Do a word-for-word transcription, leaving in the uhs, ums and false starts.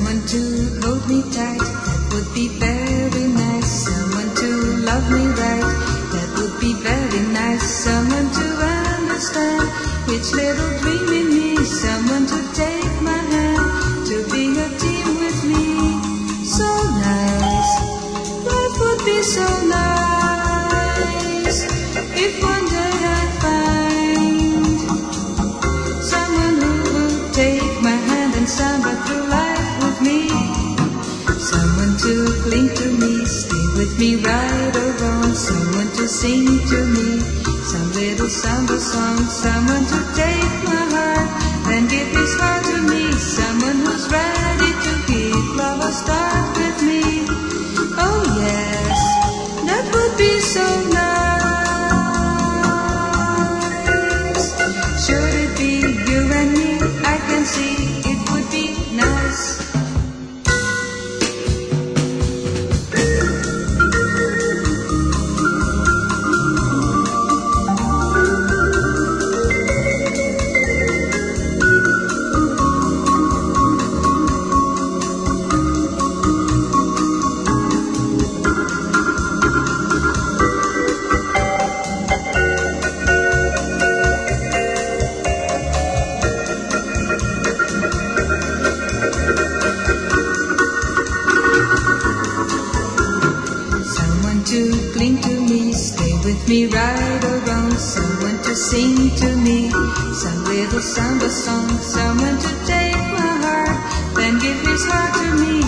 Someone to hold me tight, that would be very nice. Someone to love me right, that would be very nice. Someone to understand which little dream in me. Someone to take my hand, to be a team with me. So nice, life would be so nice if one day I find someone who would take my hand and samba through life with me. Someone to cling to me, stay with me right or wrong. Someone to sing to me some little samba song. Someone to take my heart and give his heart to me. Someone who's ready to give love a start with me. Oh yes, that would be so nice. Should it be you and me, I can see it would be nice. To cling to me, stay with me right or wrong. Someone to sing to me some little samba song. Someone to take my heart, then give his heart to me.